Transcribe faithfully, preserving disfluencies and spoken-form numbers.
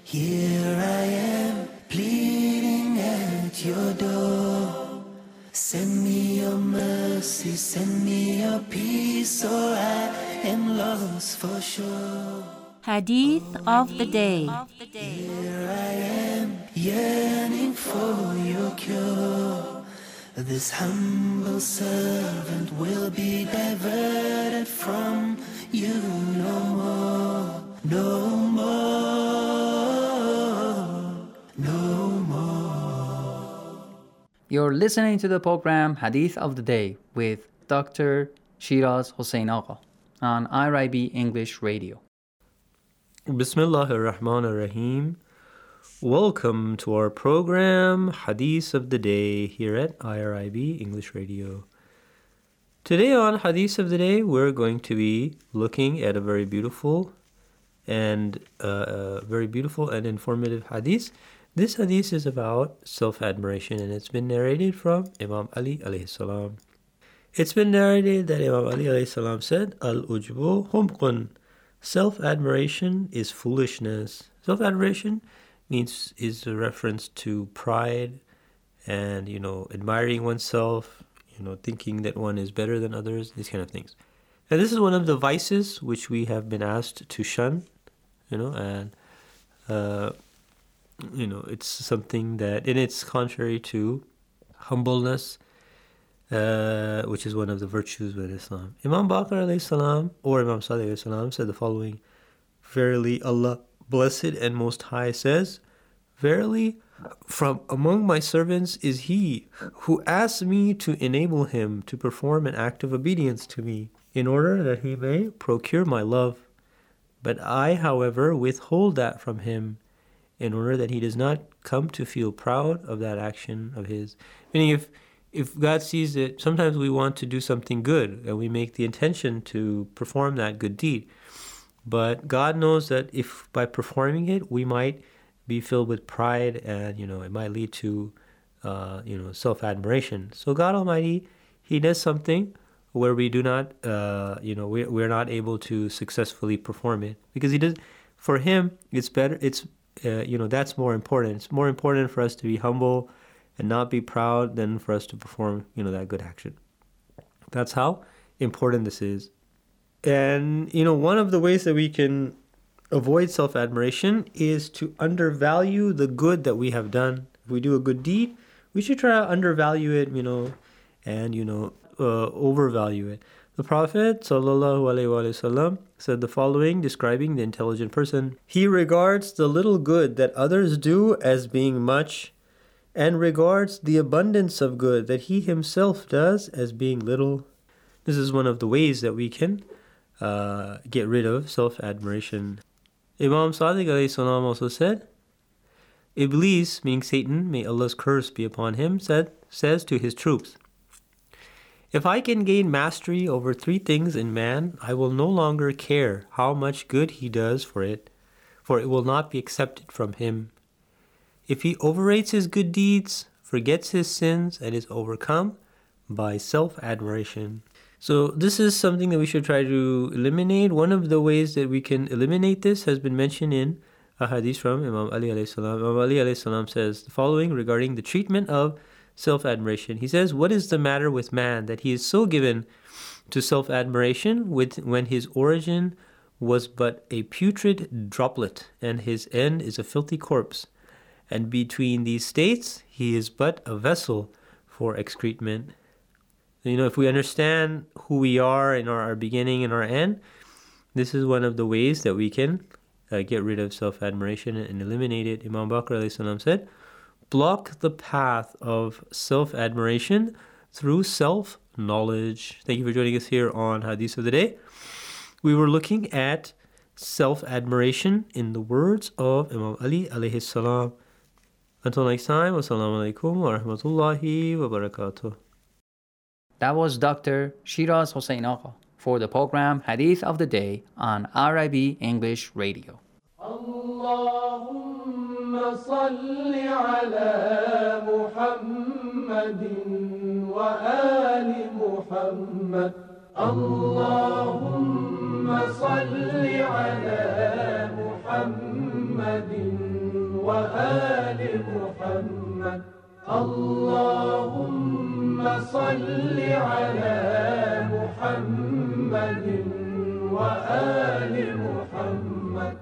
Here I am, pleading at your door. Send me your mercy, send me your peace, or I am lost for sure. Hadith of the day. Here I am, yearning for your cure. This humble servant will be diverted from you no more, no more, no more. You're listening to the program Hadith of the Day with Doctor Shiraz Hossein Agha on I R I B English Radio. Bismillahir Rahmanir Rahim. Welcome to our program Hadith of the Day here at I R I B English Radio. Today on Hadith of the Day, we're going to be looking at a very beautiful and uh, uh, very beautiful and informative hadith. This hadith is about self-admiration, and it's been narrated from Imam Ali alayhi salam. It's been narrated that Imam Ali alayhi salam said, Al-ujbu humqun. Self-admiration is foolishness. Self-admiration means is a reference to pride and, you know, admiring oneself, you know, thinking that one is better than others, these kind of things. And this is one of the vices which we have been asked to shun, you know, and, uh, you know, it's something that, and it's contrary to humbleness, uh, which is one of the virtues within Islam. Imam Baqir alayhi salam, or Imam Sadiq alayhi salam, said the following, Verily Allah, Blessed and Most High, says, Verily, from among my servants is he who asks me to enable him to perform an act of obedience to me, in order that he may procure my love. But I, however, withhold that from him, in order that he does not come to feel proud of that action of his. Meaning, if if God sees that sometimes we want to do something good, and we make the intention to perform that good deed, but God knows that if by performing it, we might be filled with pride, and, you know, it might lead to, uh, you know, self-admiration. So God Almighty, He does something where we do not, uh, you know, we we're not able to successfully perform it, because He does. For Him, it's better. It's, uh, you know, that's more important. It's more important for us to be humble and not be proud than for us to perform, you know, that good action. That's how important this is. And, you know, one of the ways that we can avoid self-admiration is to undervalue the good that we have done. If we do a good deed, we should try to undervalue it, you know, and, you know, uh, overvalue it. The Prophet sallallahu alaihi wasallam said the following, describing the intelligent person. He regards the little good that others do as being much, and regards the abundance of good that he himself does as being little. This is one of the ways that we can uh, get rid of self-admiration. Imam Sadiq alayhi salam also said, Iblis, meaning Satan, may Allah's curse be upon him, said, says to his troops, If I can gain mastery over three things in man, I will no longer care how much good he does for it, for it will not be accepted from him. If he overrates his good deeds, forgets his sins, and is overcome by self-admiration. So this is something that we should try to eliminate. One of the ways that we can eliminate this has been mentioned in a hadith from Imam Ali alayhi salam. Imam Ali alayhi salam says the following regarding the treatment of self-admiration. He says, What is the matter with man that he is so given to self-admiration with when his origin was but a putrid droplet, and his end is a filthy corpse? And between these states, he is but a vessel for excrement. You know, if we understand who we are in our, our beginning and our end, this is one of the ways that we can uh, get rid of self-admiration and eliminate it. Imam Baqir alayhi salam said, block the path of self-admiration through self-knowledge. Thank you for joining us here on Hadith of the Day. We were looking at self-admiration in the words of Imam Ali alayhi salam. Until next time, wassalamu alaikum wa rahmatullahi wa barakatuh. That was Doctor Shiraz Hossein Agha for the program Hadith of the Day on I R I B English Radio. Allahumma salli ala Muhammadin wa ali Muhammad. Allahumma salli ala Muhammadin وآل محمد. اللهم صل على محمد وآل محمد